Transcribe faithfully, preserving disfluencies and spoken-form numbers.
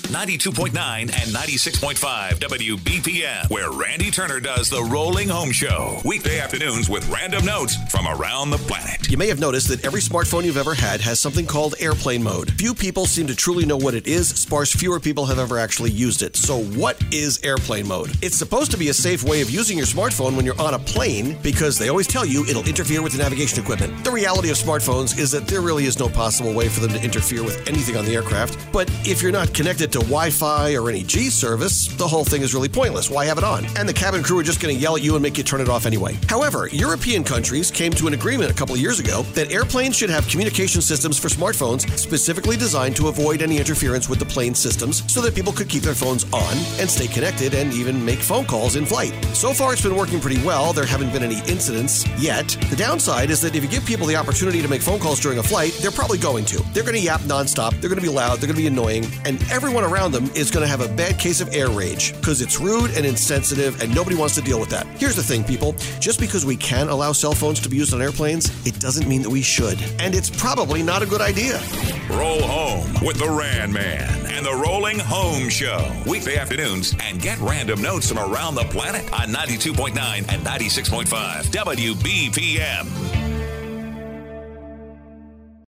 ninety-two point nine and ninety-six point five W B P M, where Randy Turner does the Rolling Home Show. Weekday afternoons with random notes from around the planet. You may have noticed that every smartphone you've ever had has something called airplane mode. Few people seem to truly know what it is. Sparse fewer people have ever actually used it. So what is airplane mode? It's supposed to be a safe way of using your smartphone when you're on a plane because they always tell you it'll interfere with the navigation equipment. The reality of smartphones is that there really is no possible way for them to interfere with anything on the aircraft. But if you're not connected to Wi-Fi or any G service, the whole thing is really pointless. Why have it on? And the cabin crew are just going to yell at you and make you turn it off anyway. However, European countries came to an agreement a couple of years ago that airplanes should have communication systems for smartphones specifically designed to avoid any interference with the plane systems so that people could keep their phones on and stay connected and even make phone calls in flight. So far, it's been working pretty well. There haven't been any incidents yet. The downside is that if you give people the opportunity to make phone calls during a flight, they're probably going to. They're going to yap nonstop, they're going to be loud, they're going to be annoying, and everyone around them is going to have a bad case of air rage because it's rude and insensitive and nobody wants to deal with that. Here's the thing, people. Just because we can allow cell phones to be used on airplanes, it doesn't mean that we should. And it's probably not a good idea. Roll home with the Ran Man and the Rolling Home Show. Weekday afternoons, and get random notes from around the planet on ninety-two point nine and ninety-six point five W B P M.